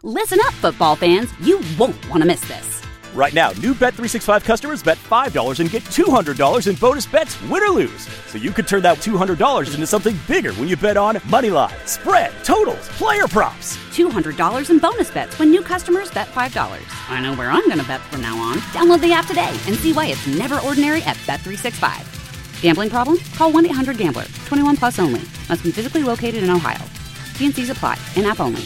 Listen up, football fans. You won't want to miss this. Right now, new Bet365 customers bet $5 and get $200 in bonus bets, win or lose. So you could turn that $200 into something bigger when you bet on money line, spread, totals, player props. $200 in bonus bets when new customers bet $5. I know where I'm going to bet from now on. Download the app today and see why it's never ordinary at Bet365. Gambling problem? Call 1-800-GAMBLER. 21 plus only. Must be physically located in Ohio. T&Cs apply. In-app only.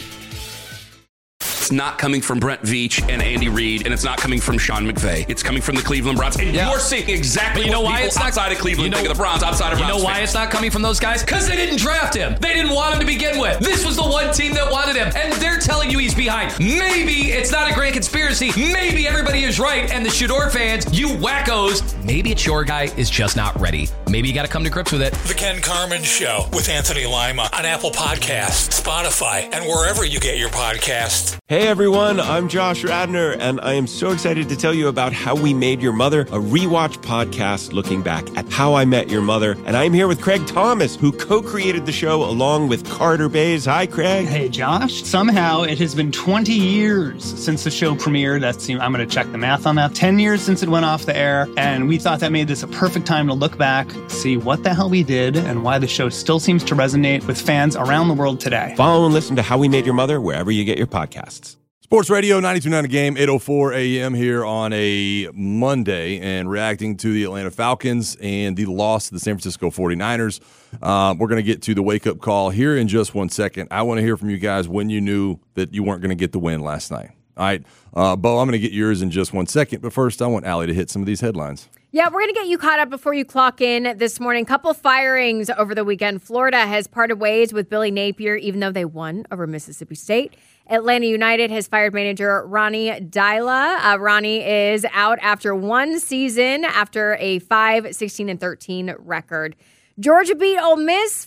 It's not coming from Brent Veach and Andy Reid, and it's not coming from Sean McVay. It's coming from the Cleveland Browns. And you're seeing exactly what people outside of Cleveland think of the Browns, outside of Browns. You know why it's not coming from those guys? Because they didn't draft him. They didn't want him to begin with. This was the one team that wanted him, and they're telling you he's behind. Maybe it's not a grand conspiracy. Maybe everybody is right, and the Shador fans, you wackos, maybe it's your guy is just not ready. Maybe you got to come to grips with it. The Ken Carman Show with Anthony Lima on Apple Podcasts, Spotify, and wherever you get your podcasts. Hey everyone, I'm Josh Radner, and I am so excited to tell you about How We Made Your Mother, a rewatch podcast looking back at How I Met Your Mother. And I'm here with Craig Thomas, who co-created the show along with Carter Bays. Hi, Craig. Hey, Josh. Somehow it has been 20 years since the show premiered. I'm going to check the math on that. 10 years since it went off the air, and we thought that made this a perfect time to look back, see what the hell we did, and why the show still seems to resonate with fans around the world today. Follow and listen to How We Made Your Mother wherever you get your podcasts. Sports Radio 92.9 The Game, 8:04 a.m. here on a Monday, and reacting to the Atlanta Falcons and the loss to the San Francisco 49ers. We're going to get to the wake-up call here in just 1 second. I want to hear from you guys when you knew that you weren't going to get the win last night. All right, Bo, I'm going to get yours in just 1 second, but first I want Allie to hit some of these headlines. Yeah, we're going to get you caught up before you clock in this morning. Couple firings over the weekend. Florida has parted ways with Billy Napier, even though they won over Mississippi State. Atlanta United has fired manager Ronnie Dyla. Ronnie is out after one season after a 5-16-13 record. Georgia beat Ole Miss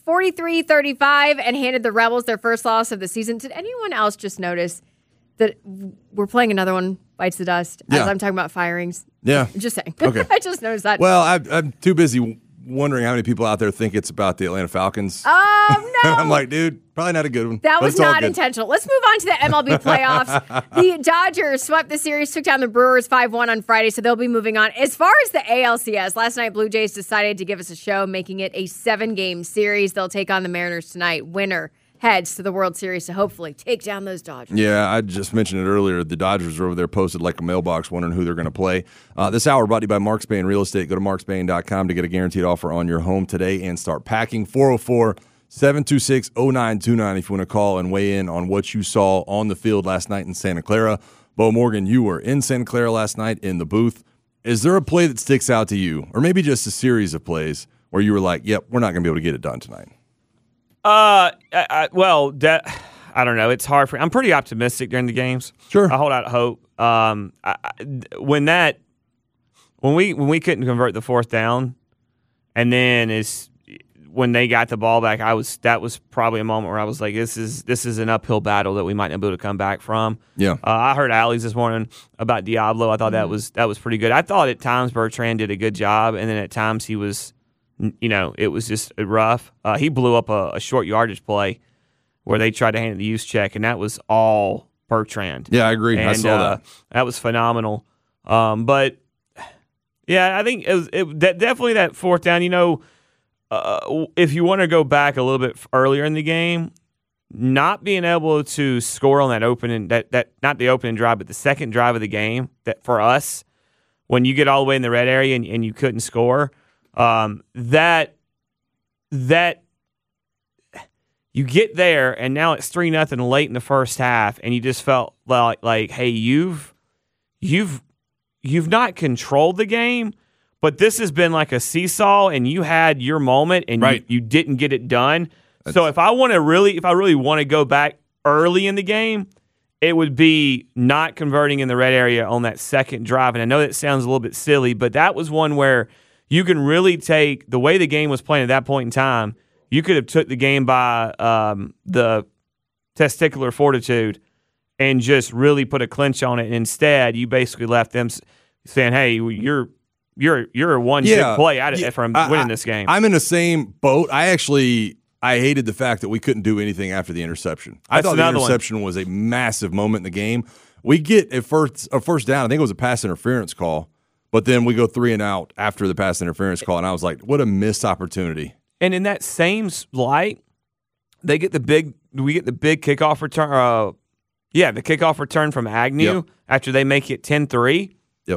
43-35 and handed the Rebels their first loss of the season. Did anyone else just notice that we're playing another one bites the dust as I'm talking about firings? Yeah. Just saying. Okay. I just noticed that. Well, I'm too busy wondering how many people out there think it's about the Atlanta Falcons. Oh, no. I'm like, dude, probably not a good one. That was not intentional. Let's move on to the MLB playoffs. The Dodgers swept the series, took down the Brewers 5-1 on Friday, so they'll be moving on. As far as the ALCS, last night Blue Jays decided to give us a show, making it a 7-game series. They'll take on the Mariners tonight. Winner heads to the World Series to hopefully take down those Dodgers. Yeah, I just mentioned it earlier. The Dodgers are over there posted like a mailbox wondering who they're going to play. This hour brought to you by Marks Bain Real Estate. Go to marksbain.com to get a guaranteed offer on your home today and start packing. 404-726-0929 if you want to call and weigh in on what you saw on the field last night in Santa Clara. Bo Morgan, you were in Santa Clara last night in the booth. Is there a play that sticks out to you, or maybe just a series of plays where you were like, yep, we're not going to be able to get it done tonight? I don't know. It's hard for. I'm pretty optimistic during the games. Sure, I hold out hope. When we couldn't convert the fourth down, and then when they got the ball back, that was probably a moment where I was like, this is an uphill battle that we might not be able to come back from. Yeah, I heard Allie's this morning about Diablo. I thought that was pretty good. I thought at times Bertrand did a good job, and then at times he was. It was just rough. He blew up a short yardage play where they tried to hand the use check, and that was all Bertrand. Yeah, I agree. And, I saw that. That was phenomenal. But yeah, I think definitely that fourth down. If you want to go back a little bit earlier in the game, not being able to score on that opening, that not the opening drive, but the second drive of the game, that for us, when you get all the way in the red area and you couldn't score. That you get there and now it's 3-0 late in the first half, and you just felt like hey, you've not controlled the game, but this has been like a seesaw, and you had your moment and you didn't get it done. So if I really want to go back early in the game, it would be not converting in the red area on that second drive. And I know that sounds a little bit silly, but that was one where you can really take the way the game was playing at that point in time. You could have took the game by the testicular fortitude and just really put a clinch on it. And instead, you basically left them saying, "Hey, you're a one play out from winning this game." I'm in the same boat. I I hated the fact that we couldn't do anything after the interception. I thought the interception was a massive moment in the game. We get a first down. I think it was a pass interference call, but then we go 3 and out after the pass interference call, and I was like, what a missed opportunity. And in that same light, we get the big kickoff return. The kickoff return from Agnew after they make it 10-3. Yep.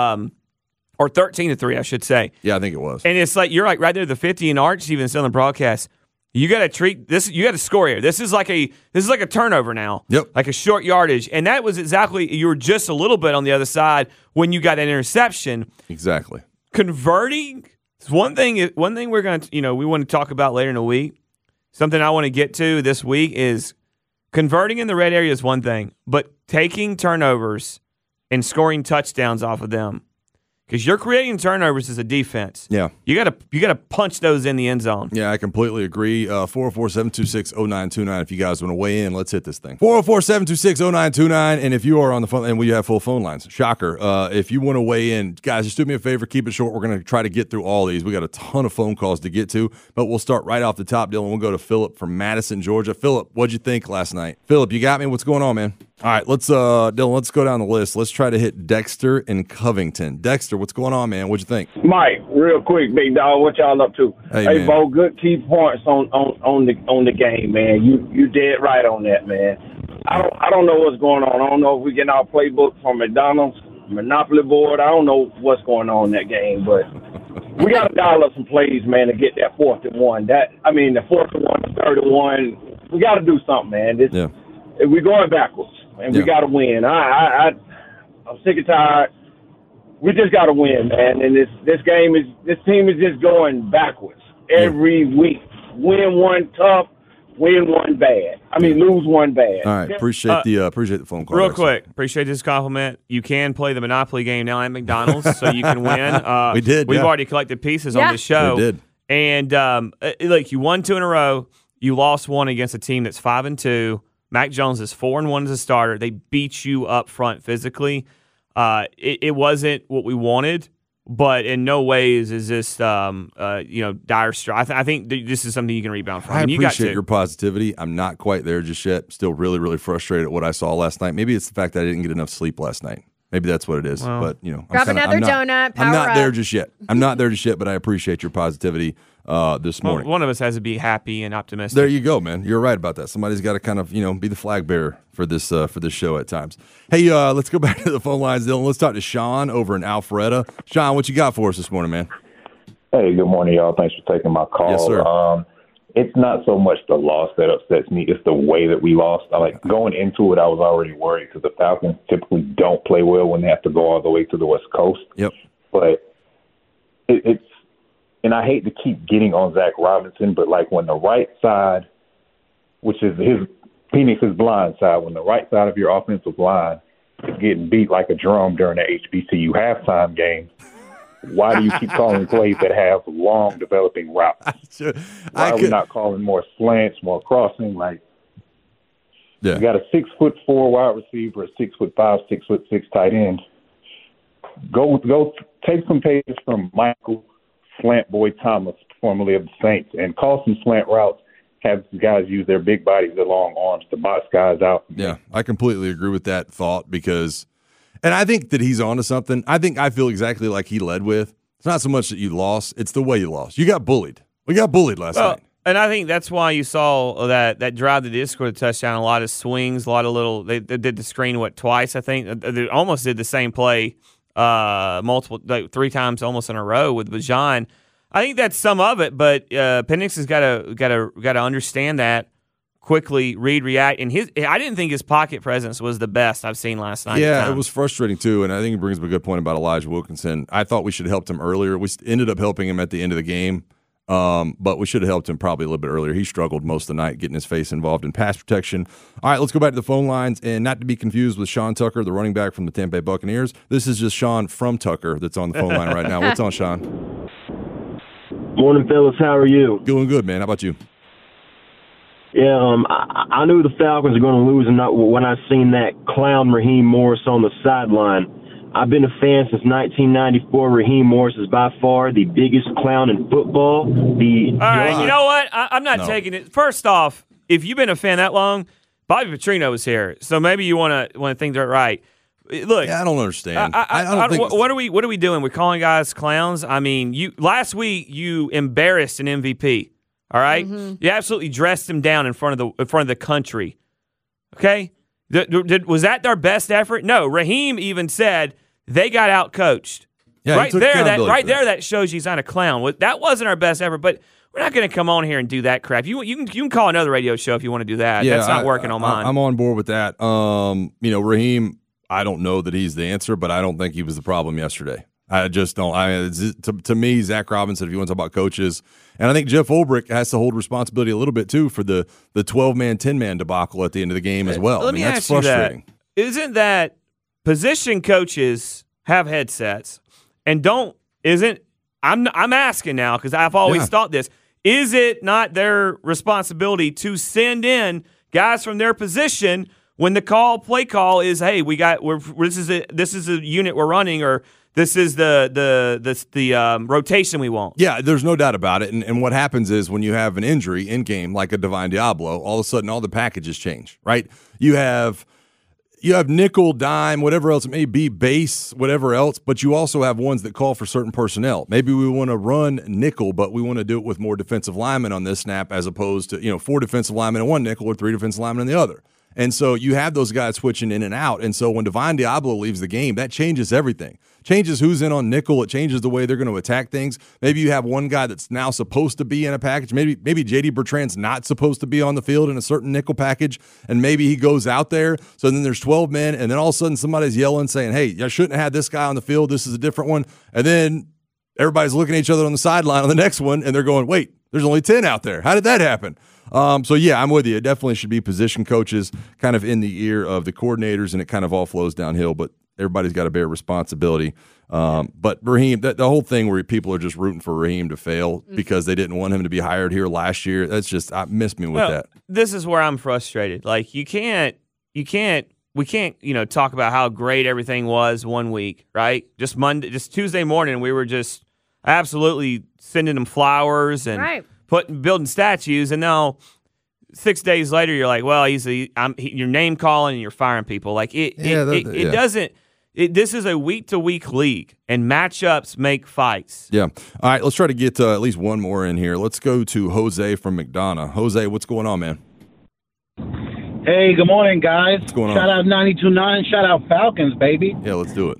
Or 13-3, I should say. Yeah, I think it was. And it's like you're like right there at the 50, and Arch even said on the broadcast, you got to treat this. You got to score here. This is like a turnover now. Yep. Like a short yardage, and that was exactly. You were just a little bit on the other side when you got an interception. Exactly. Converting is one thing. One thing we're going to we want to talk about later in the week. Something I want to get to this week is converting in the red area is one thing, but taking turnovers and scoring touchdowns off of them. Because you're creating turnovers as a defense. Yeah. You gotta punch those in the end zone. Yeah, I completely agree. 404-726-0929. If you guys want to weigh in, let's hit this thing. 404-726-0929. And if you are on the phone, and we have full phone lines. Shocker. If you want to weigh in, guys, just do me a favor, keep it short. We're going to try to get through all these. We got a ton of phone calls to get to, but we'll start right off the top, Dylan. We'll go to Philip from Madison, Georgia. Philip, what'd you think last night? Philip, you got me? What's going on, man? All right, Dylan, let's go down the list. Let's try to hit Dexter and Covington. Dexter, what's going on, man? What'd you think? Mike, real quick, big dog, what y'all up to? Hey Bo, good key points on the game, man. You dead right on that, man. I don't know what's going on. I don't know if we getting our playbook from McDonald's Monopoly board. I don't know what's going on in that game, but we got to dial up some plays, man, to get that 4th and 1. The 4th and 1, 3rd and 1. We got to do something, man. We're going backwards. And we got to win. I'm sick and tired. We just got to win, man. And this team is just going backwards every week. Win one tough, win one bad. Lose one bad. All right, appreciate the phone call. Real quick, appreciate this compliment. You can play the Monopoly game now at McDonald's, so you can win. We did. We've already collected pieces on the show. We did. And you won 2 in a row. You lost 1 against a team that's 5-2. Mac Jones is 4-1 as a starter. They beat you up front physically. It wasn't what we wanted, but in no ways is this dire straits. I think this is something you can rebound from. I appreciate your positivity. I'm not quite there just yet. Still really, really frustrated at what I saw last night. Maybe it's the fact that I didn't get enough sleep last night. Maybe that's what it is. Well, but grab another donut. I'm not up. there just yet. But I appreciate your positivity this morning. One of us has to be happy and optimistic. There you go, man. You're right about that. Somebody's got to kind of be the flag bearer for this show at times. Hey, let's go back to the phone lines, Dylan. Let's talk to Sean over in Alpharetta. Sean, what you got for us this morning, man? Hey, good morning, y'all. Thanks for taking my call. Yes, sir. It's not so much the loss that upsets me. It's the way that we lost. Going into it, I was already worried because the Falcons typically don't play well when they have to go all the way to the West Coast. Yep. But it's – and I hate to keep getting on Zach Robinson, but when the right side, which is Phoenix's blind side, when the right side of your offensive line is getting beat like a drum during the HBCU halftime game, why do you keep calling plays that have long developing routes? Why are we not calling more slants, more crossing? You got a 6'4" wide receiver, a 6'5", 6'6" tight end. Go take some pages from Michael Slant Boy Thomas, formerly of the Saints, and call some slant routes. Have guys use their big bodies, their long arms to box guys out. Yeah, I completely agree with that thought because. And I think that he's onto something. I feel exactly like he led with. It's not so much that you lost; it's the way you lost. You got bullied. We got bullied last night. And I think that's why you saw that drive that did score the touchdown. A lot of swings, a lot of little. They did the screen twice. I think they almost did the same play, 3 times almost in a row with Bajan. I think that's some of it, but Penix has got to understand that. Quickly read, react, and I didn't think his pocket presence was the best I've seen last night. Yeah, it was frustrating too, and I think it brings up a good point about Elijah Wilkinson. I thought we should have helped him earlier. We ended up helping him at the end of the game, but we should have helped him probably a little bit earlier. He struggled most of the night getting his face involved in pass protection. All right, let's go back to the phone lines, and not to be confused with Sean Tucker, the running back from the Tampa Bay Buccaneers. This is just Sean from Tucker that's on the phone line right now. What's on, Sean? Morning, fellas. How are you? Doing good, man. How about you? Yeah, I knew the Falcons were going to lose, and when I seen that clown Raheem Morris on the sideline, I've been a fan since 1994. Raheem Morris is by far the biggest clown in football. All right, you know what? I'm not taking it. First off, if you've been a fan that long, Bobby Petrino was here, so maybe you want to think that right. Look, I don't understand. I don't think. What are we doing? We're calling guys clowns. I mean, last week you embarrassed an MVP. All right, you absolutely dressed him down in front of the country. Okay, was that their best effort? No. Raheem even said they got out coached. Yeah, right there. That shows he's not a clown. That wasn't our best effort, but. We're not going to come on here and do that crap. You can call another radio show if you want to do that. Yeah, that's not working on mine. I'm on board with that. Raheem, I don't know that he's the answer, but I don't think he was the problem yesterday. I just don't. To me, Zach Robinson, if you want to talk about coaches, and I think Jeff Ulbrich has to hold responsibility a little bit too for the 12-man, 10-man debacle at the end of the game as well. Let me that's ask you frustrating. Isn't that position coaches have headsets and don't? I'm asking now because I've always thought this. Is it not their responsibility to send in guys from their position when the play call is, hey, this is a unit we're running, or this is the rotation we want? Yeah, there's no doubt about it. And what happens is when you have an injury in game like a Divine Diablo, all of a sudden all the packages change, right? You have nickel, dime, whatever else it may be, base, whatever else, but you also have ones that call for certain personnel. Maybe we want to run nickel, but we want to do it with more defensive linemen on this snap as opposed to, 4 defensive linemen in one nickel or 3 defensive linemen in the other. And so you have those guys switching in and out. And so when Divine Diablo leaves the game, that changes everything. Changes who's in on nickel. It changes the way they're going to attack things. Maybe you have one guy that's now supposed to be in a package. Maybe J.D. Bertrand's not supposed to be on the field in a certain nickel package, and maybe he goes out there. So then there's 12 men, and then all of a sudden somebody's yelling saying, hey, I shouldn't have had this guy on the field. This is a different one. And then everybody's looking at each other on the sideline on the next one, and they're going, wait, there's only 10 out there. How did that happen? So, yeah, I'm with you. It definitely should be position coaches kind of in the ear of the coordinators, and it kind of all flows downhill, but everybody's got to bear responsibility. But Raheem, the whole thing where people are just rooting for Raheem to fail because they didn't want him to be hired here last year, that's just – I missed me with that. This is where I'm frustrated. Like, we can't, talk about how great everything was one week, right? Just Tuesday morning, we were just absolutely sending them flowers and building statues, and now 6 days later, you're like, well, you're name calling and you're firing people. Like it doesn't. This is a week-to-week league, and matchups make fights. Yeah. All right, let's try to get at least one more in here. Let's go to Jose from McDonough. Jose, what's going on, man? Hey, good morning, guys. What's going on? Shout out 92.9. Shout out Falcons, baby. Yeah, let's do it.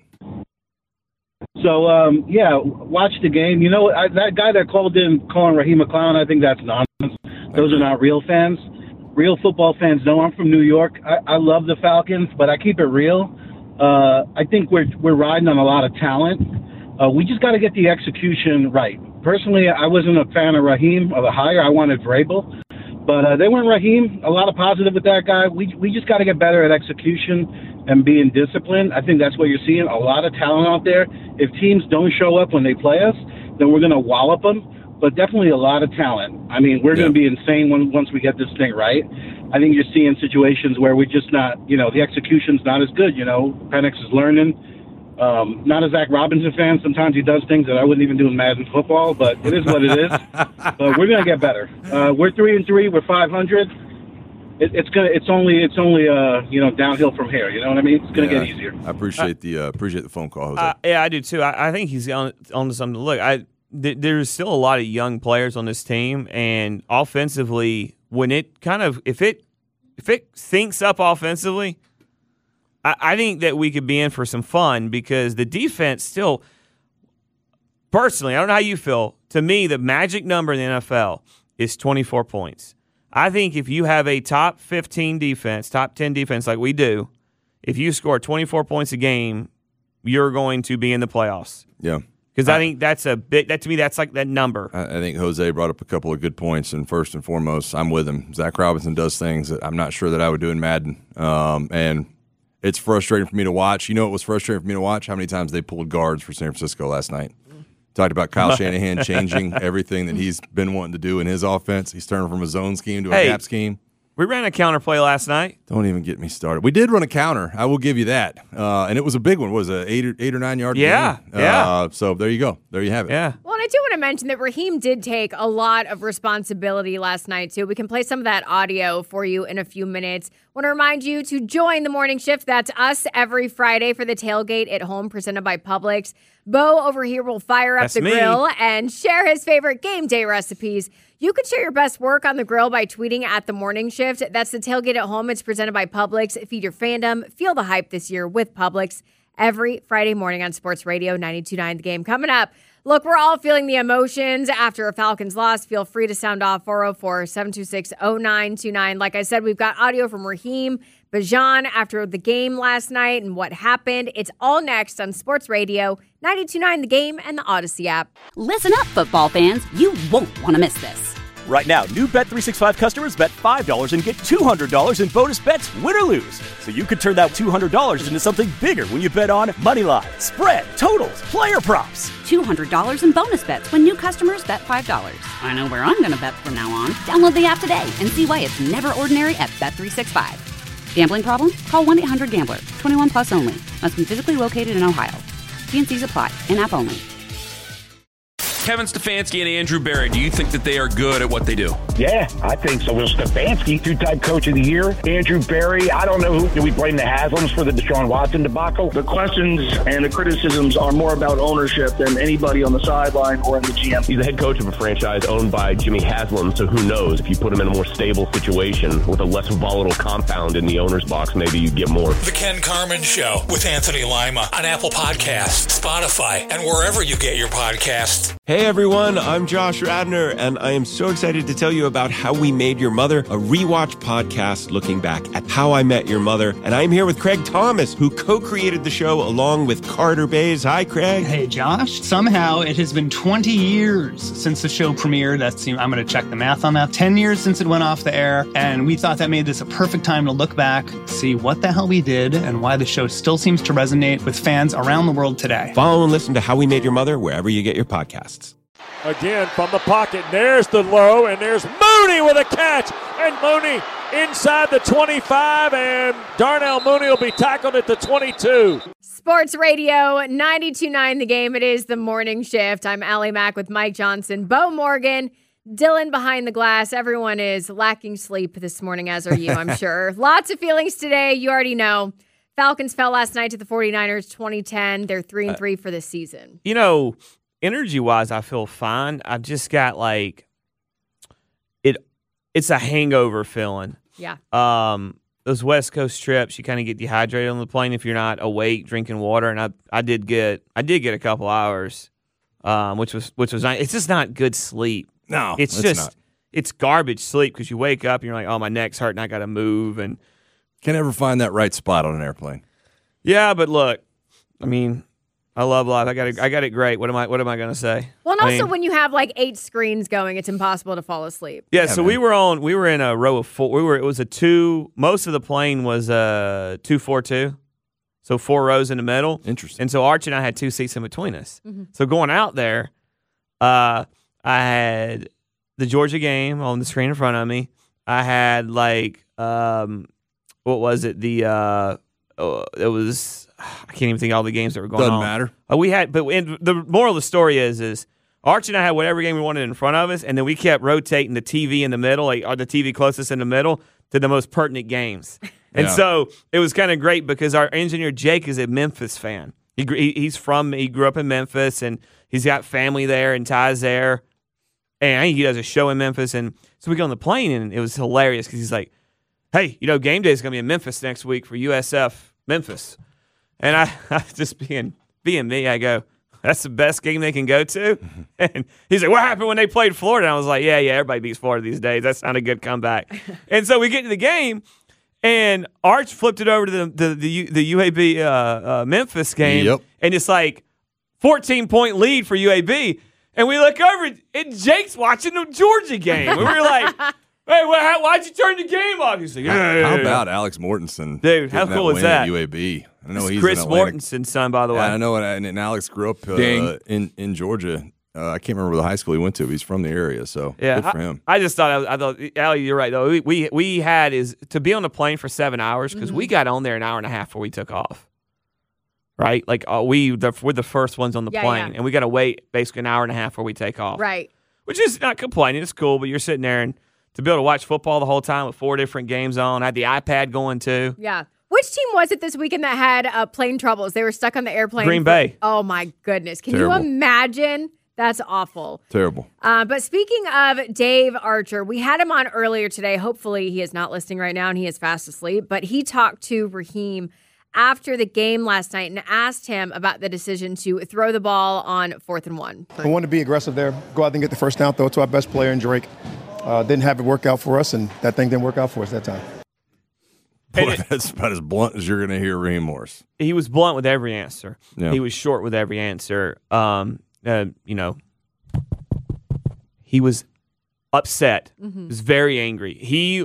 So, watch the game. You know, that guy that called in calling Raheem a clown, I think that's nonsense. Those are not real fans. Real football fans know. I'm from New York. I love the Falcons, but I keep it real. I think we're riding on a lot of talent. We just got to get the execution right. Personally, I wasn't a fan of Raheem or the hire. I wanted Vrabel. But they went Raheem. A lot of positive with that guy. We just got to get better at execution and being disciplined. I think that's what you're seeing. A lot of talent out there. If teams don't show up when they play us, then we're going to wallop them. But definitely a lot of talent. I mean, we're going to be insane once we get this thing right. I think you're seeing situations where we're just not, the execution's not as good. Penix is learning. Not a Zach Robinson fan. Sometimes he does things that I wouldn't even do in Madden football, but it is what it is. But we're going to get better. We're 3-3. We're 500. It's only downhill from here. You know what I mean? It's going to get easier. I appreciate the phone call, Jose. Yeah, I do too. I think he's on to something. Look, there's still a lot of young players on this team, and offensively, when it if it syncs up offensively, I think that we could be in for some fun because the defense still. Personally, I don't know how you feel. To me, the magic number in the NFL is 24 points. I think if you have a top 15 defense, top 10 defense like we do, if you score 24 points a game, you're going to be in the playoffs. Yeah. Because I think that's to me, that's like that number. I think Jose brought up a couple of good points, and first and foremost, I'm with him. Zach Robinson does things that I'm not sure that I would do in Madden, and it's frustrating for me to watch. You know what was frustrating for me to watch? How many times they pulled guards for San Francisco last night. Talked about Kyle Shanahan changing everything that he's been wanting to do in his offense. He's turning from a zone scheme to a gap scheme. We ran a counter play last night. Don't even get me started. We did run a counter. I will give you that. And it was a big one. What was it, 8 or 9 yard gain? Yeah. So there you go. There you have it. Yeah. Well, and I do want to mention that Raheem did take a lot of responsibility last night, too. We can play some of that audio for you in a few minutes. Want to remind you to join the morning shift. That's us every Friday for the tailgate at home presented by Publix. Bo over here will fire up the grill and share his favorite game day recipes. You can share your best work on the grill by tweeting at The Morning Shift. That's the tailgate at home. It's presented by Publix. Feed your fandom. Feel the hype this year with Publix every Friday morning on Sports Radio 92.9 The Game. Coming up, look, we're all feeling the emotions after a Falcons loss. Feel free to sound off 404-726-0929. Like I said, we've got audio from Raheem Bajan after the game last night and what happened. It's all next on Sports Radio 92.9 The Game and the Odyssey app. Listen up, football fans. You won't want to miss this. Right now, new Bet365 customers bet $5 and get $200 in bonus bets, win or lose. So you could turn that $200 into something bigger when you bet on Moneyline, spread, totals, player props. $200 in bonus bets when new customers bet $5. I know where I'm going to bet from now on. Download the app today and see why it's never ordinary at Bet365. Gambling problem? Call 1-800-GAMBLER. 21 plus only. Must be physically located in Ohio. T&Cs apply. In-app only. Kevin Stefanski and Andrew Berry, do you think that they are good at what they do? Yeah, I think so. Well, Stefanski, two-time coach of the year. Andrew Berry, I don't know do we blame the Haslams for the Deshaun Watson debacle? The questions and the criticisms are more about ownership than anybody on the sideline or in the GM. He's the head coach of a franchise owned by Jimmy Haslam, so who knows? If you put him in a more stable situation with a less volatile compound in the owner's box, maybe you get more. The Ken Carman Show with Anthony Lima on Apple Podcasts, Spotify, and wherever you get your podcasts. Hey everyone, I'm Josh Radner, and I am so excited to tell you about How We Made Your Mother, a rewatch podcast looking back at How I Met Your Mother. And I'm here with Craig Thomas, who co-created the show along with Carter Bays. Hi, Craig. Hey, Josh. Somehow it has been 20 years since the show premiered. I'm going to check the math on that. 10 years since it went off the air, and we thought that made this a perfect time to look back, see what the hell we did, and why the show still seems to resonate with fans around the world today. Follow and listen to How We Made Your Mother wherever you get your podcasts. Again from the pocket, there's the low, and there's Mooney with a catch, and Mooney inside the 25, and Darnell Mooney will be tackled at the 22. Sports Radio 92.9 The Game. It is the morning shift. I'm Allie Mack with Mike Johnson, Bo Morgan, Dylan behind the glass. Everyone is lacking sleep this morning, as are you, I'm sure. Lots of feelings today. You already know. Falcons fell last night to the 49ers, 2010. They're 3-3 for the season. You know, energy-wise, I feel fine. I've just got it's a hangover feeling. Yeah. Those West Coast trips, you kind of get dehydrated on the plane if you're not awake, drinking water. And I did get a couple hours, which was nice. It's just not good sleep. No, it's just it's garbage sleep because you wake up and you're like, oh, my neck's hurting, I got to move, and can't ever find that right spot on an airplane. Yeah, but look, I mean, I love life. I got it great. What am I going to say? Well, and also when you have 8 screens going, it's impossible to fall asleep. Yeah, so we were in a row of 4. It was a 2. Most of the plane was 2-4-2. So 4 rows in the middle. Interesting. And so Archie and I had 2 seats in between us. Mm-hmm. So going out there, I had the Georgia game on the screen in front of me. I had what was it? It was, I can't even think of all the games that were going on. Doesn't matter. The moral of the story is Archie and I had whatever game we wanted in front of us, and then we kept rotating the TV in the middle, or the TV closest in the middle, to the most pertinent games. And so it was kind of great because our engineer Jake is a Memphis fan. He grew up in Memphis, and he's got family there and ties there. And I think he does a show in Memphis. And so we go on the plane, and it was hilarious because he's like, hey, game day is going to be in Memphis next week for USF Memphis. And I just being me, I go, that's the best game they can go to? And he's like, what happened when they played Florida? And I was like, yeah, everybody beats Florida these days. That's not a good comeback. And so we get to the game, and Arch flipped it over to the UAB Memphis game, and it's 14-point lead for UAB. And we look over, and Jake's watching the Georgia game. And we were like, hey, why'd you turn the game off? He's like, how about Alex Mortensen? Dude, how cool is that? At UAB. I know he's Chris Mortensen's son, by the way. Yeah, I know, and Alex grew up in Georgia. I can't remember the high school he went to. But he's from the area, so good for him. I just thought, Allie, you're right though. We had is to be on the plane for 7 hours because we got on there an hour and a half before we took off. Right, like we're the first ones on the plane, and we got to wait basically an hour and a half before we take off. Right, which is not complaining. It's cool, but you're sitting there and to be able to watch football the whole time with 4 different games on. I had the iPad going too. Yeah. Which team was it this weekend that had plane troubles? They were stuck on the airplane. Green Bay. Oh my goodness! Can Terrible. you imagine? That's awful. Terrible. But speaking of Dave Archer, we had him on earlier today. Hopefully he is not listening right now and he is fast asleep. But he talked to Raheem after the game last night and asked him about the decision to throw the ball on 4th and 1. I wanted to be aggressive there, go out and get the first down, throw it to our best player in Drake. Didn't have it work out for us, and that thing didn't work out for us that time. Boy, that's about as blunt as you're going to hear Raheem Morris. He was blunt with every answer. Yeah. He was short with every answer. He was upset. He was very angry.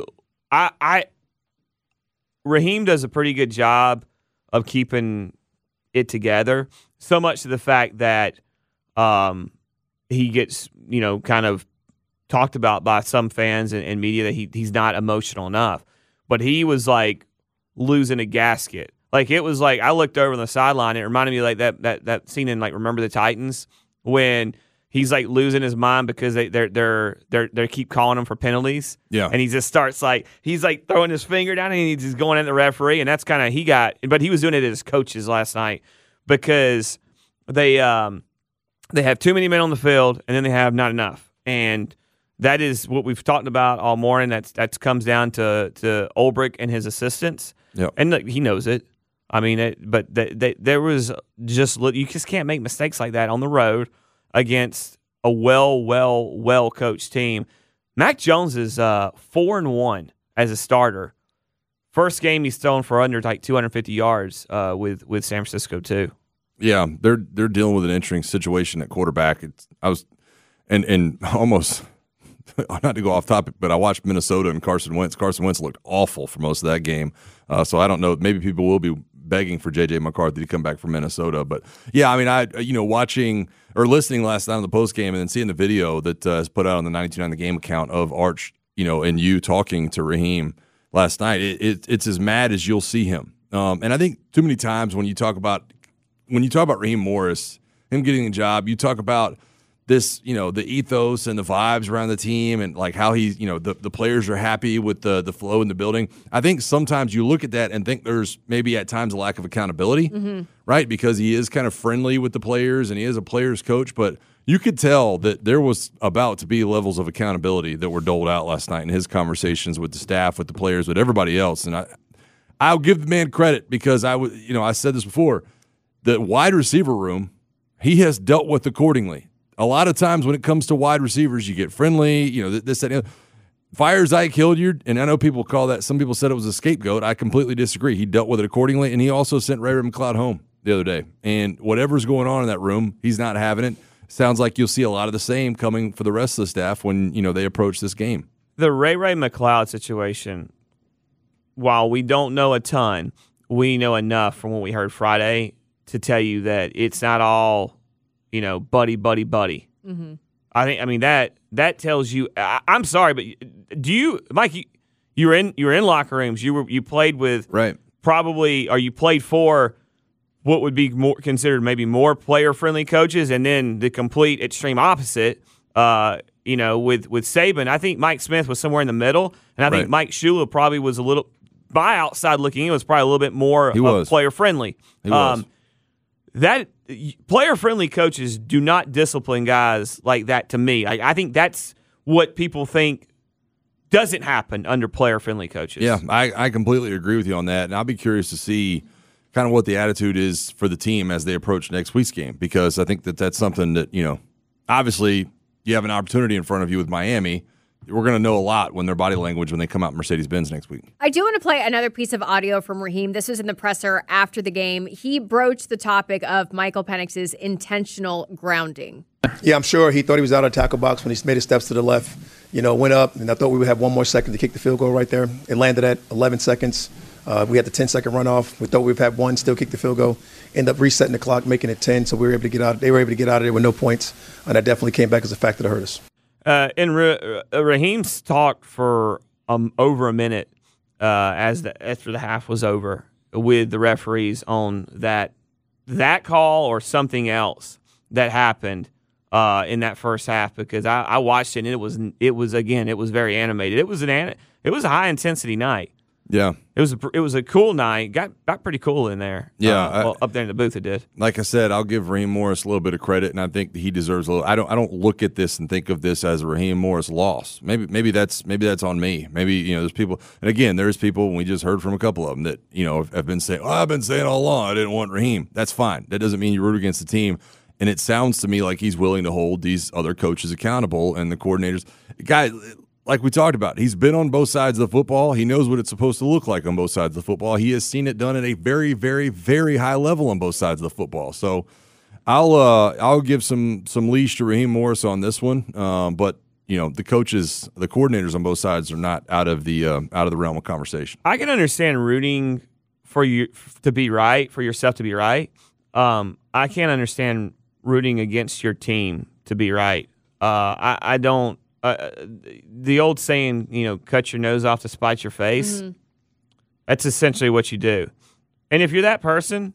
Raheem does a pretty good job of keeping it together, so much to the fact that he gets, kind of talked about by some fans and media that he's not emotional enough. But he was like losing a gasket. Like it was like I looked over on the sideline. It reminded me like that scene in like Remember the Titans when he's like losing his mind because they keep calling him for penalties. Yeah, and he just starts like he's like throwing his finger down and he's just going at the referee, and that's kind of but he was doing it at his coaches last night because they have too many men on the field and then they have not enough, and that is what we've talked about all morning. That comes down to Ulbrich and his assistants. Yep. And look, he knows it. I mean, there was you just can't make mistakes like that on the road against a well coached team. Mac Jones is 4-1 as a starter. First game he's thrown for under like 250 yards with San Francisco too. Yeah, they're dealing with an interesting situation at quarterback. And almost. Not to go off topic, but I watched Minnesota and Carson Wentz. Carson Wentz looked awful for most of that game. So I don't know. Maybe people will be begging for J.J. McCarthy to come back from Minnesota. But, yeah, I mean, watching or listening last night on the postgame and then seeing the video that is put out on the 92.9 The Game account of Arch, and you talking to Raheem last night, it's as mad as you'll see him. And I think too many times when you talk about Raheem Morris, him getting a job, you talk about this, the ethos and the vibes around the team and like how he's, the players are happy with the flow in the building. I think sometimes you look at that and think there's maybe at times a lack of accountability, right? Because he is kind of friendly with the players and he is a player's coach, but you could tell that there was about to be levels of accountability that were doled out last night in his conversations with the staff, with the players, with everybody else. And I'll give the man credit because I said this before, the wide receiver room, he has dealt with accordingly. A lot of times when it comes to wide receivers, you get friendly, this, that, and the other. Fires Ike Hilliard, and I know people call that, some people said it was a scapegoat. I completely disagree. He dealt with it accordingly, and he also sent Ray McLeod home the other day. And whatever's going on in that room, he's not having it. Sounds like you'll see a lot of the same coming for the rest of the staff when, they approach this game. The Ray McLeod situation, while we don't know a ton, we know enough from what we heard Friday to tell you that it's not all buddy. Mm-hmm. I mean that tells you. I'm sorry, but do you, Mike? You were in locker rooms. You played with probably, or you played for what would be more considered maybe more player friendly coaches, and then the complete extreme opposite. With Saban, I think Mike Smith was somewhere in the middle, and I think Mike Shula probably was a little. By outside looking in, was probably a little bit more player friendly. He was. That player-friendly coaches do not discipline guys like that to me. I think that's what people think doesn't happen under player-friendly coaches. Yeah, I completely agree with you on that, and I'll be curious to see kind of what the attitude is for the team as they approach next week's game, because I think that's something that, obviously you have an opportunity in front of you with Miami. We're going to know a lot when their body language when they come out Mercedes-Benz next week. I do want to play another piece of audio from Raheem. This was in the presser after the game. He broached the topic of Michael Penix's intentional grounding. Yeah, I'm sure he thought he was out of the tackle box when he made his steps to the left, went up, and I thought we would have one more second to kick the field goal right there. It landed at 11 seconds. We had the 10-second runoff. We thought we'd have one, still kick the field goal. End up resetting the clock, making it 10, so we were able to get out. They were able to get out of there with no points, and that definitely came back as a factor that hurt us. And Raheem's talked for over a minute after the half was over with the referees on that call or something else that happened in that first half, because I watched it and it was very animated. It was a high intensity night. Yeah, it was a cool night. Got pretty cool in there. Yeah, up there in the booth it did. Like I said, I'll give Raheem Morris a little bit of credit, and I think that he deserves a little. I don't look at this and think of this as a Raheem Morris loss. Maybe that's on me. Maybe there's people, and again, there's people. We just heard from a couple of them that have been saying, I've been saying all along I didn't want Raheem. That's fine. That doesn't mean you root against the team. And it sounds to me like he's willing to hold these other coaches accountable and the coordinators. Guys, like we talked about, he's been on both sides of the football. He knows what it's supposed to look like on both sides of the football. He has seen it done at a very, very, very high level on both sides of the football. So I'll give some leash to Raheem Morris on this one. But the coaches, the coordinators on both sides are not out of the realm of conversation. I can understand rooting for you to be right, for yourself to be right. I can't understand rooting against your team to be right. I don't. The old saying, cut your nose off to spite your face. Mm-hmm. That's essentially what you do. And if you're that person,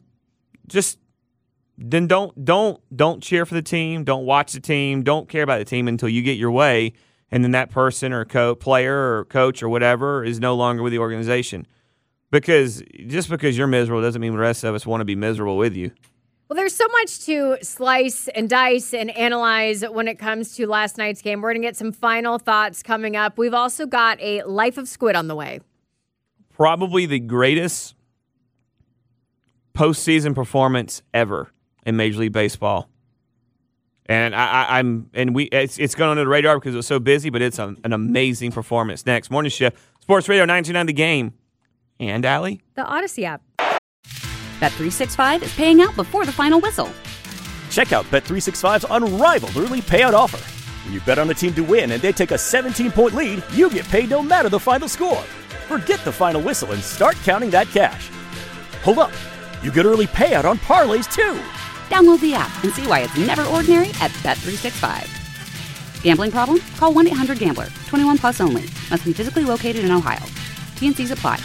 then don't cheer for the team. Don't watch the team. Don't care about the team until you get your way. And then that person or player or coach or whatever is no longer with the organization. Because just because you're miserable doesn't mean the rest of us want to be miserable with you. Well, there's so much to slice and dice and analyze when it comes to last night's game. We're going to get some final thoughts coming up. We've also got a Life of Squid on the way. Probably the greatest postseason performance ever in Major League Baseball. And it's going under the radar because it was so busy, but it's an amazing performance. Next, Morning Shift, Sports Radio 929 The Game. And, Allie? The Odyssey app. Bet365 is paying out before the final whistle. Check out Bet365's unrivaled early payout offer. When you bet on a team to win and they take a 17-point lead, you get paid no matter the final score. Forget the final whistle and start counting that cash. Hold up. You get early payout on parlays, too. Download the app and see why it's never ordinary at Bet365. Gambling problem? Call 1-800-GAMBLER. 21 plus only. Must be physically located in Ohio. T&Cs apply.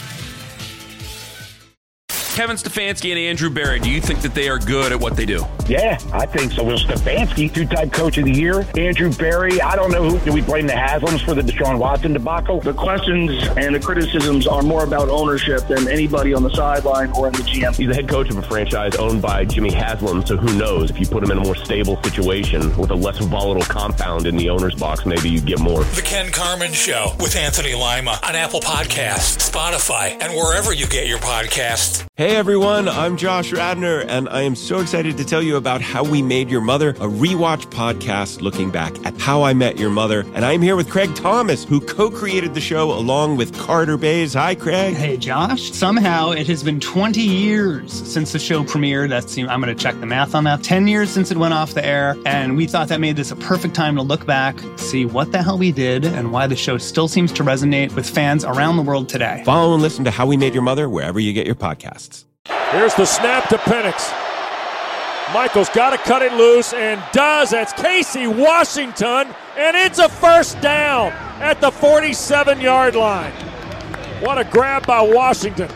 Kevin Stefanski and Andrew Berry, do you think that they are good at what they do? Yeah, I think so. Will Stefanski, two-time coach of the year. Andrew Berry, I don't know do we blame the Haslams for the Deshaun Watson debacle? The questions and the criticisms are more about ownership than anybody on the sideline or in the GM. He's the head coach of a franchise owned by Jimmy Haslam, so who knows? If you put him in a more stable situation with a less volatile compound in the owner's box, maybe you get more. The Ken Carman Show with Anthony Lima on Apple Podcasts, Spotify, and wherever you get your podcasts. Hey everyone, I'm Josh Radner, and I am so excited to tell you about How We Made Your Mother, a rewatch podcast looking back at How I Met Your Mother. And I'm here with Craig Thomas, who co-created the show along with Carter Bays. Hi, Craig. Hey, Josh. Somehow it has been 20 years since the show premiered. I'm going to check the math on that. 10 years since it went off the air, and we thought that made this a perfect time to look back, see what the hell we did, and why the show still seems to resonate with fans around the world today. Follow and listen to How We Made Your Mother wherever you get your podcasts. Here's the snap to Penix. Michael's got to cut it loose and does. That's Casey Washington, and it's a first down at the 47-yard line. What a grab by Washington.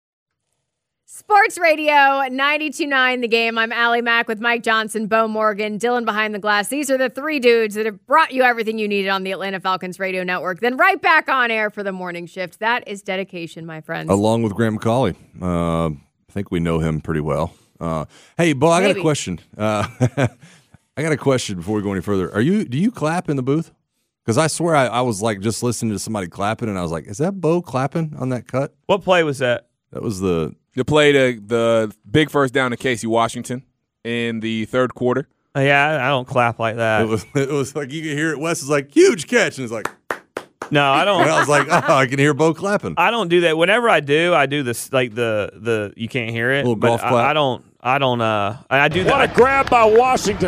Sports Radio 92.9 The Game. I'm Allie Mack with Mike Johnson, Bo Morgan, Dylan Behind the Glass. These are the three dudes that have brought you everything you needed on the Atlanta Falcons radio network. Then right back on air for the morning shift. That is dedication, my friends. Along with Grant McCauley. I think we know him pretty well. Hey, Bo, I got a question. I got a question before we go any further. Do you clap in the booth? Because I swear I was like just listening to somebody clapping, and I was like, is that Bo clapping on that cut? What play was that? That was the play, the big first down to Casey Washington in the third quarter. Yeah, I don't clap like that. It was like you could hear it. Wes is like, huge catch, and it's like. No, I don't. And I was like, I can hear Bo clapping. I don't do that. Whenever I do this, like the you can't hear it. Little golf clap. I don't. I do that. What a grab by Washington.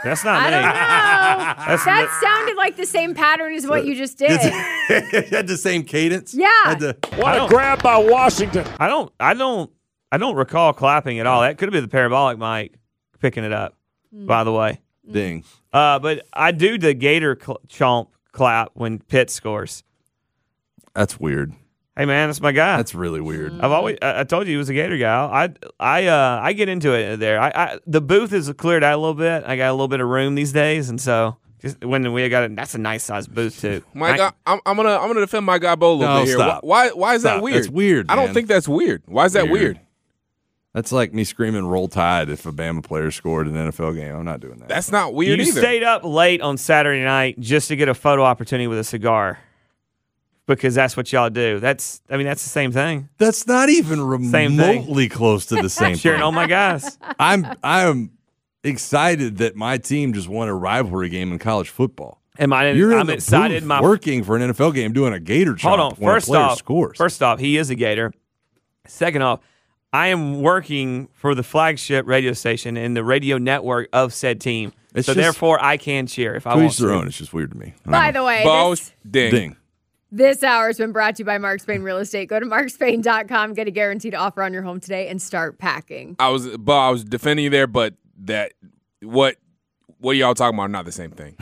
That's not me. I don't know. That sounded like the same pattern as what you just did. It had the same cadence. Yeah. What a grab by Washington. I don't recall clapping at all. That could have been the parabolic mic picking it up, by the way. Ding. But I do the Gator chomp clap when Pitt scores. That's weird. Hey man, that's my guy. That's really weird. I told you he was a Gator guy. I get into it there. The booth is cleared out a little bit. I got a little bit of room these days, and so when we got it, that's a nice sized booth too. I'm gonna defend my guy Bo a little bit here. Stop. Why is that weird? That's weird. I don't think that's weird. Why is that weird? That's like me screaming "Roll Tide" if a Bama player scored in an NFL game. I'm not doing that. That's not weird You either. stayed up late on Saturday night just to get a photo opportunity with a cigar. Because that's what y'all do. That's the same thing. That's not even remotely close to the same thing. Cheering on my guys. I'm excited that my team just won a rivalry game in college football. I'm excited. Working for an NFL game, doing a Gator chomp. Hold on. When a player scores. First off, he is a Gator. Second off, I am working for the flagship radio station and the radio network of said team. Therefore, I can cheer if I want to. To each their own. It's just weird to me. By the way, Ding. This hour has been brought to you by Mark Spain Real Estate. Go to markspain.com, get a guaranteed offer on your home today, and start packing. I was defending you there, but what y'all talking about are not the same thing.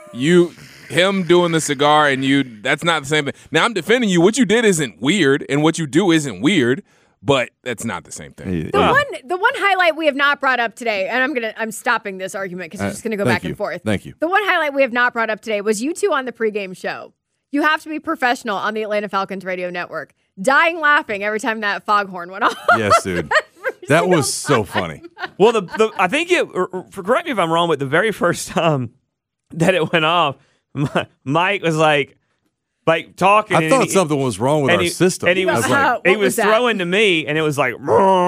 Him doing the cigar and that's not the same thing. Now I'm defending you. What you did isn't weird, and what you do isn't weird, but that's not the same thing. The one highlight we have not brought up today, and I'm stopping this argument because we're just going to go back and forth. Thank you. The one highlight we have not brought up today was you two on the pregame show. You have to be professional on the Atlanta Falcons radio network. Dying laughing every time that foghorn went off. Yes, dude. That was so funny. Well, I think correct me if I'm wrong, but the very first time that it went off, Mike was like talking. I thought something was wrong with our system. And he was throwing to me, and it was like, and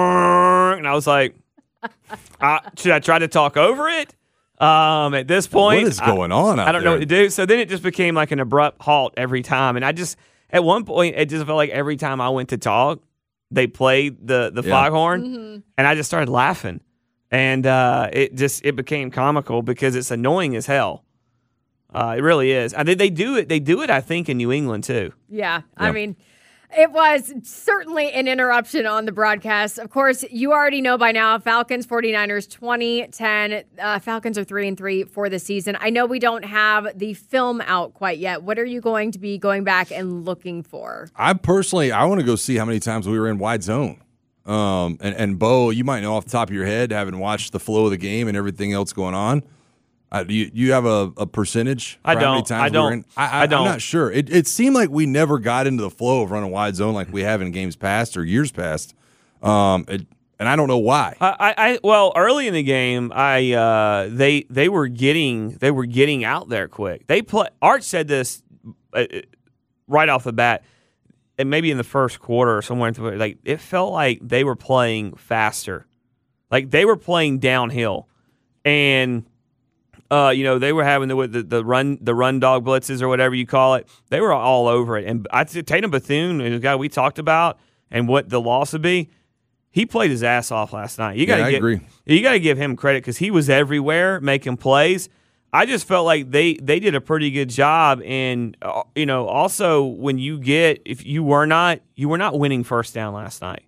I was like, should I try to talk over it? At this point, what is going on out I don't know what to do. So then it just became like an abrupt halt every time. And at one point, it just felt like every time I went to talk, they played the foghorn, and I just started laughing. And it became comical because it's annoying as hell. It really is. They do it, I think, in New England too. Yeah. I mean, it was certainly an interruption on the broadcast. Of course, you already know by now, Falcons, 49ers, 2010. Falcons are 3-3 for the season. I know we don't have the film out quite yet. What are you going to be going back and looking for? I want to go see how many times we were in wide zone. And Bo, you might know off the top of your head, having watched the flow of the game and everything else going on. Do you have a percentage? I How many times we were in? I don't. I'm not sure. It seemed like we never got into the flow of running wide zone like we have in games past or years past. And I don't know why. Well, early in the game, they were getting out there quick. Art said this right off the bat, and maybe in the first quarter or somewhere. Like it felt like they were playing faster, like they were playing downhill, and. They were having the run dog blitzes or whatever you call it. They were all over it. And Tatum Bethune, the guy we talked about, and what the loss would be, he played his ass off last night. I agree. You got to give him credit because he was everywhere making plays. I just felt like they did a pretty good job. And also when you were not winning first down last night.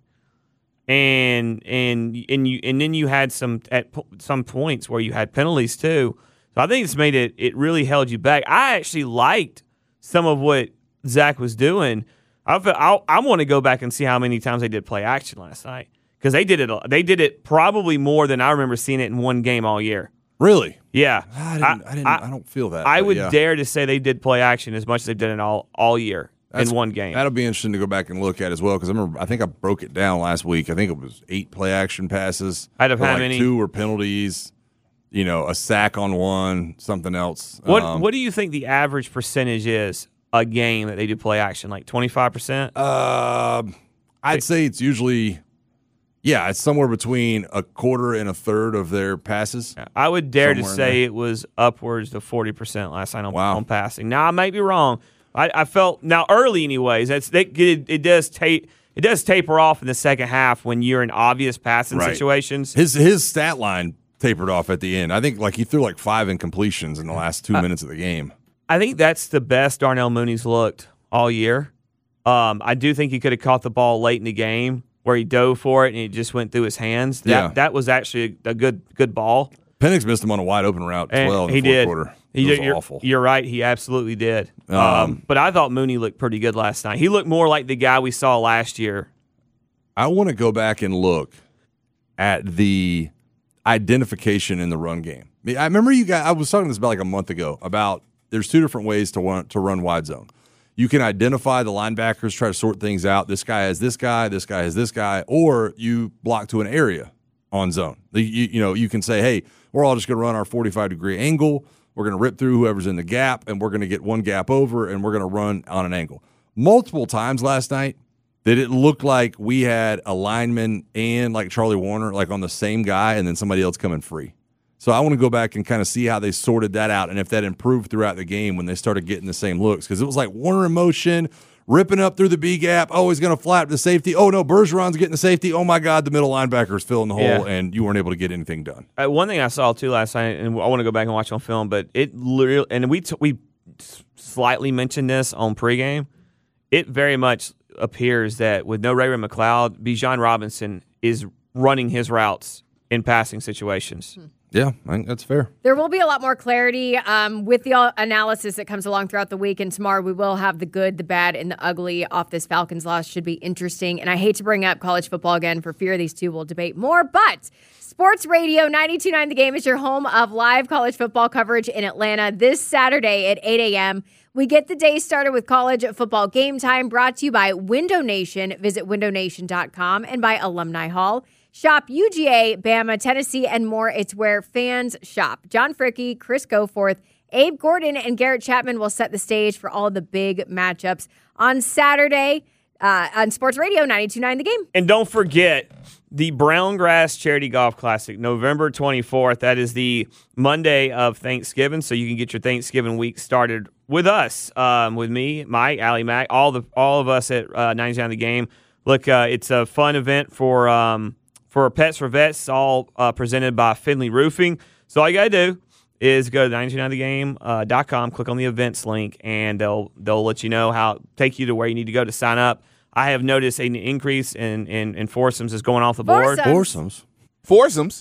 And then you had at some points where you had penalties too. So I think it's made it really held you back. I actually liked some of what Zach was doing. I want to go back and see how many times they did play action last night because they did it probably more than I remember seeing it in one game all year. Really? Yeah. I don't feel that. I would dare to say they did play action as much as they've done it all year. In one game. That'll be interesting to go back and look at as well because I think I broke it down last week. I think it was 8 play action passes. I'd have had many. 2 were penalties. A sack on one, something else. What do you think the average percentage is a game that they do play action? Like 25%? I'd say it's usually, it's somewhere between a quarter and a third of their passes. I would dare to say it was upwards of 40% last night on passing. Now I might be wrong. I felt early anyways. It does taper off in the second half when you're in obvious passing situations. His stat line tapered off at the end. I think he threw 5 incompletions in the last 2 minutes of the game. I think that's the best Darnell Mooney's looked all year. I do think he could have caught the ball late in the game where he dove for it and it just went through his hands. That was actually a good ball. Penix missed him on a wide open route as well in the fourth quarter. It was awful. You're right. He absolutely did. But I thought Mooney looked pretty good last night. He looked more like the guy we saw last year. I want to go back and look at the identification in the run game. I remember I was talking this about a month ago about there's 2 different ways to run wide zone. You can identify the linebackers, try to sort things out. This guy has this guy has this guy, or you block to an area on zone. You can say, hey, we're all just going to run our 45-degree angle. We're going to rip through whoever's in the gap, and we're going to get one gap over, and we're going to run on an angle. Multiple times last night that it looked like we had a lineman and Charlie Warner on the same guy, and then somebody else coming free. So I want to go back and kind of see how they sorted that out and if that improved throughout the game when they started getting the same looks. Because it was Warner in motion, ripping up through the B gap. Oh, he's going to flat the safety. Oh, no, Bergeron's getting the safety. Oh, my God, the middle linebacker is filling the hole, and you weren't able to get anything done. One thing I saw, too, last night, and I want to go back and watch on film, but it literally – and we slightly mentioned this on pregame. It very much appears that with no Ray-Ray McCloud, Bijan Robinson is running his routes in passing situations. Yeah, I think that's fair. There will be a lot more clarity with the analysis that comes along throughout the week. And tomorrow we will have the good, the bad, and the ugly off this Falcons loss. Should be interesting. And I hate to bring up college football again for fear these two will debate more. But Sports Radio 92.9 The Game is your home of live college football coverage in Atlanta this Saturday at 8 a.m. We get the day started with college football game time brought to you by Window Nation. Visit windownation.com and by Alumni Hall. Shop UGA, Bama, Tennessee, and more. It's where fans shop. John Fricky, Chris Goforth, Abe Gordon, and Garrett Chapman will set the stage for all the big matchups on Saturday on Sports Radio 92.9 The Game. And don't forget the Brown Grass Charity Golf Classic, November 24th. That is the Monday of Thanksgiving, so you can get your Thanksgiving week started with us, with me, Mike, Allie Mack, all of us at 92.9 The Game. Look, it's a fun event for Pets for Vets, all presented by Finley Roofing. So all you got to do is go to 92.9thegame.com, click on the events link, and they'll let you know take you to where you need to go to sign up. I have noticed an increase in foursomes is going off the board. Foursomes.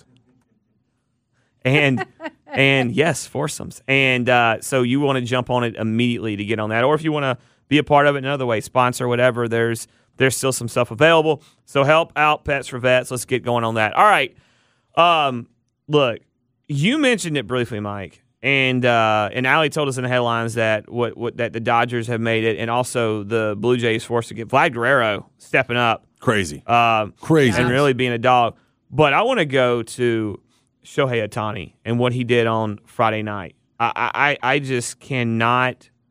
And yes, foursomes. And so you want to jump on it immediately to get on that. Or if you want to be a part of it another way, sponsor, whatever, there's still some stuff available. So help out Pets for Vets. Let's get going on that. All right. Look, you mentioned it briefly, Mike, and Allie told us in the headlines that that the Dodgers have made it, and also the Blue Jays forced to get Vlad Guerrero stepping up. Crazy. Crazy. And really being a dog. But I want to go to Shohei Ohtani and what he did on Friday night. I just cannot –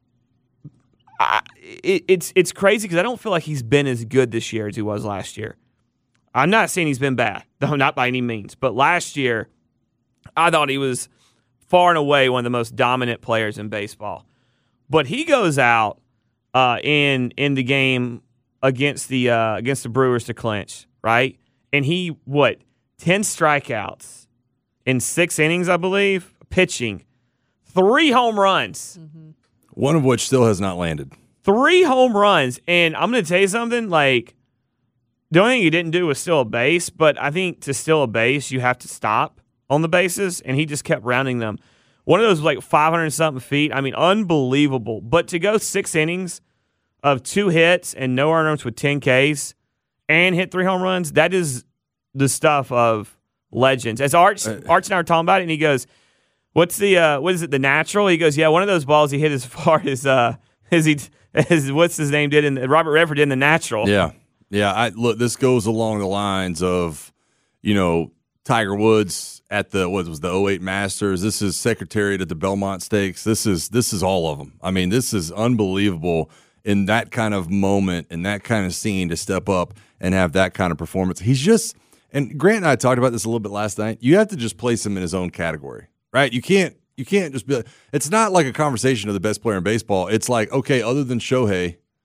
It's crazy because I don't feel like he's been as good this year as he was last year. I'm not saying he's been bad, no, not by any means. But last year, I thought he was far and away one of the most dominant players in baseball. But he goes out in the game against the Brewers to clinch, right? And he 10 strikeouts in 6 innings, I believe, pitching, 3 home runs. Mm-hmm. One of which still has not landed. 3 home runs. And I'm going to tell you something, the only thing he didn't do was steal a base, but I think to steal a base, you have to stop on the bases, and he just kept rounding them. One of those 500-something feet. I mean, unbelievable. But to go 6 innings of 2 hits and no earned runs with 10 Ks and hit 3 home runs, that is the stuff of legends. As Arch and I were talking about it, and he goes, what is it, the natural? He goes, yeah, one of those balls he hit as far as what's his name did, and Robert Redford did in the natural. Yeah. Look, this goes along the lines of, Tiger Woods at the 08 Masters. This is Secretariat at the Belmont Stakes. This is all of them. I mean, this is unbelievable in that kind of moment, in that kind of scene, to step up and have that kind of performance. He's just, and Grant and I talked about this a little bit last night. You have to just place him in his own category, right? You can't just be. It's not like a conversation of the best player in baseball. It's like, okay, other than Shohei,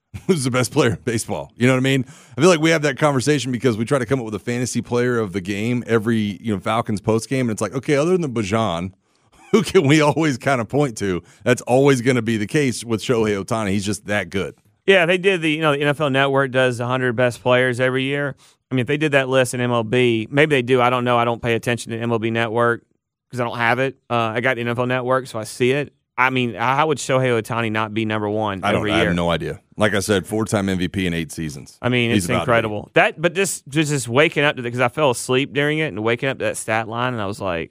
who's the best player in baseball. You know what I mean? I feel like we have that conversation because we try to come up with a fantasy player of the game every Falcons post game, and it's like, okay, other than Bajan, who can we always kind of point to? That's always going to be the case with Shohei Ohtani. He's just that good. Yeah, they did the NFL Network does 100 best players every year. I mean, if they did that list in MLB, maybe they do. I don't know. I don't pay attention to MLB Network because I don't have it. I got the NFL Network, so I see it. I mean, how would Shohei Ohtani not be number one every year? I have no idea. Like I said, 4-time MVP in 8 seasons. I mean, it's incredible. But just waking up to it, because I fell asleep during it and waking up to that stat line, and I was like,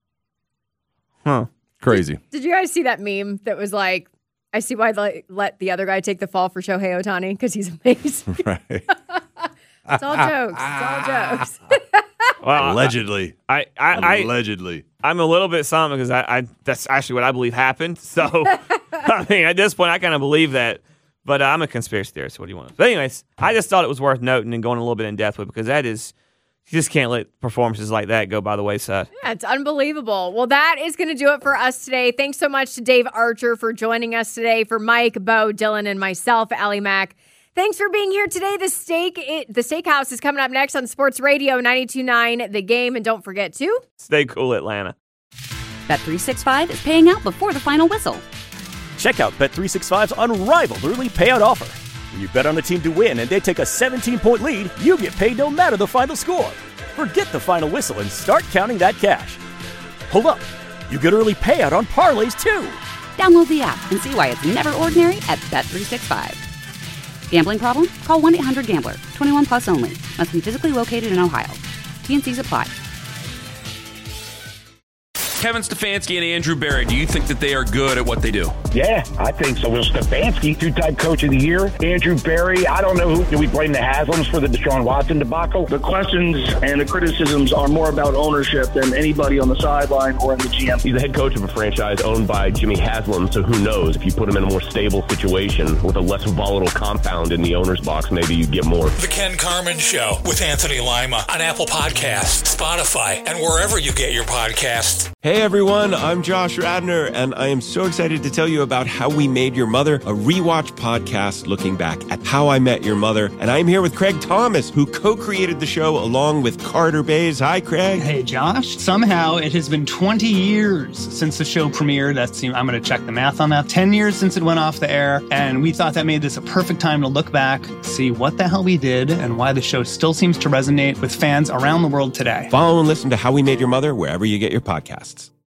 crazy. Did you guys see that meme that was like, I see why they let the other guy take the fall for Shohei Ohtani because he's amazing. Right. It's all jokes. It's all jokes. Well, allegedly. Allegedly. I'm a little bit something because that's actually what I believe happened. So, I mean, at this point, I kind of believe that. But I'm a conspiracy theorist. What do you want? But anyways, I just thought it was worth noting and going a little bit in depth with, because that is, you just can't let performances like that go by the wayside. Yeah, it's unbelievable. Well, that is going to do it for us today. Thanks so much to Dave Archer for joining us today. For Mike, Bo, Dylan, and myself, Allie Mack, thanks for being here today. The Steakhouse is coming up next on Sports Radio 92.9 The Game. And don't forget to stay cool, Atlanta. Bet365 is paying out before the final whistle. Check out Bet365's unrivaled early payout offer. When you bet on a team to win and they take a 17-point lead, you get paid no matter the final score. Forget the final whistle and start counting that cash. Hold up. You get early payout on parlays, too. Download the app and see why it's never ordinary at Bet365. Gambling problem? Call 1-800-GAMBLER. 21 plus only. Must be physically located in Ohio. T&Cs apply. Kevin Stefanski and Andrew Berry, do you think that they are good at what they do? Yeah, I think so. Well, Stefanski, two-time coach of the year. Andrew Berry, I don't know who. Do we blame the Haslams for the Deshaun Watson debacle? The questions and the criticisms are more about ownership than anybody on the sideline or in the GM. He's the head coach of a franchise owned by Jimmy Haslam, so who knows? If you put him in a more stable situation with a less volatile compound in the owner's box, maybe you get more. The Ken Carman Show with Anthony Lima on Apple Podcasts, Spotify, and wherever you get your podcasts. Hey everyone, I'm Josh Radner, and I am so excited to tell you about How We Made Your Mother, a rewatch podcast looking back at How I Met Your Mother. And I'm here with Craig Thomas, who co-created the show along with Carter Bays. Hi, Craig. Hey, Josh. Somehow it has been 20 years since the show premiered. I'm going to check the math on that. 10 years since it went off the air, and we thought that made this a perfect time to look back, see what the hell we did, and why the show still seems to resonate with fans around the world today. Follow and listen to How We Made Your Mother wherever you get your podcasts.